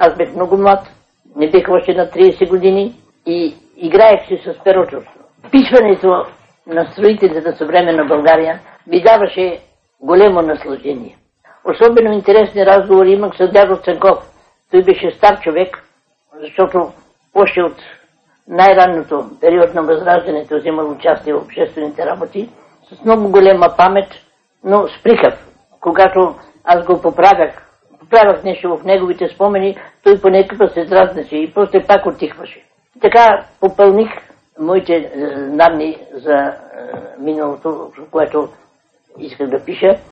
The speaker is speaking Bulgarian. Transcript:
Аз бях много млад, не бях още на 30 години и играех си с перото. Писването на строителите на съвременна България ми даваше големо наслаждение. Особено интересни разговори имах с дядо Цанков. Той беше стар човек, защото още от най-ранното период на Възраждането взимал участие в обществените работи, с много голема памет, но с прикав. Когато аз го поправях нещо в неговите спомени, той понекога се дразнеше и после пак отихваше. Така попълних моите данни за миналото, което исках да пиша.